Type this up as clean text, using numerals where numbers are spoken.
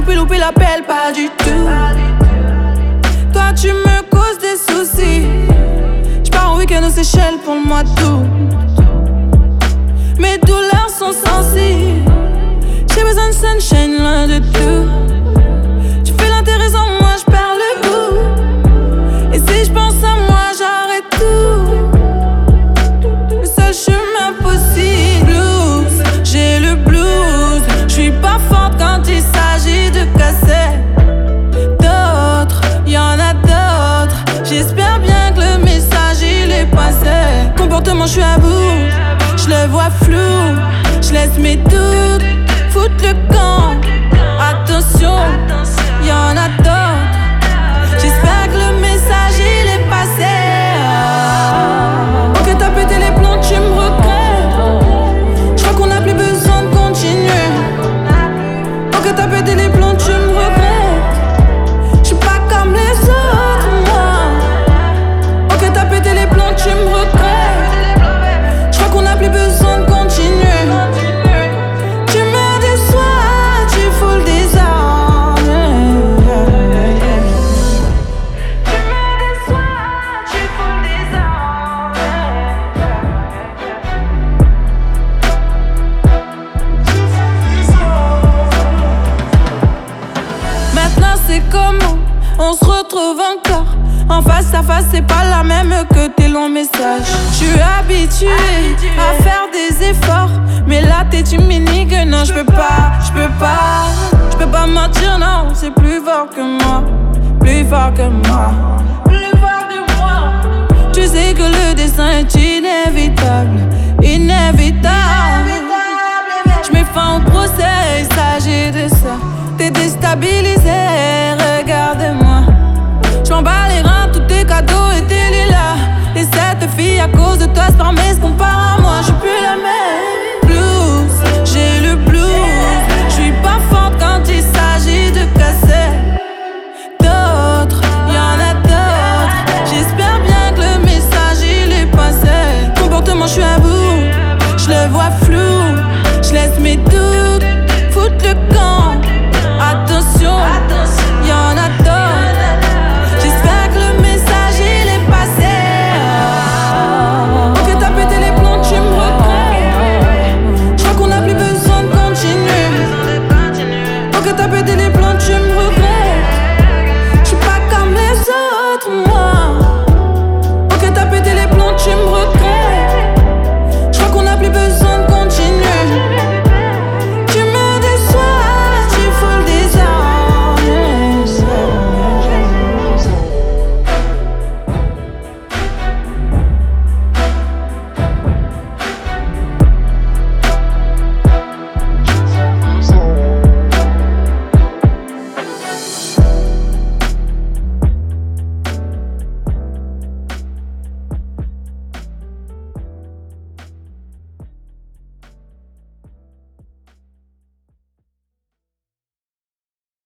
loupé l'appel, pas du tout. Toi tu me causes des soucis. J'pars en week-end aux Seychelles pour le mois d'août. Mes douleurs sont sensibles. J'ai besoin de sunshine, loin de tout. Tu fais l'intéressant, moi j'perds le goût. Et si j'pense à moi, j'arrête tout. Le seul chemin possible. Blues, j'ai le blues. J'suis pas forte quand il s'agit de casser. D'autres, y'en a d'autres. J'espère bien que le message il est passé. Comportement, j'suis à bout. J'le vois flou. J'laisse mes doutes foutre le camp. Attention, y'en a d'autres. J'espère que le message il est passé. Ok, t'as pété les plombs, tu me regrettes. J'crois qu'on a plus besoin de continuer. Ok, t'as pété les plombs, tu me regrettes. J'suis pas comme les autres, moi. Ok, t'as pété les plombs, tu me regrettes. J'crois qu'on a plus besoin de continuer. Tu me déçois, tu fous le désordre. Tu me déçois, tu fous le désordre. Maintenant c'est comment on se retrouve encore. En face à face, c'est pas la même que tes longs messages. J'suis habituée à faire des efforts, mais là t'es timide, non j'peux pas mentir, non, c'est plus fort que moi. Plus fort que moi. Plus fort que moi. Tu sais que le destin est inévitable. Inévitable. J'mets fin au procès, il s'agit de ça.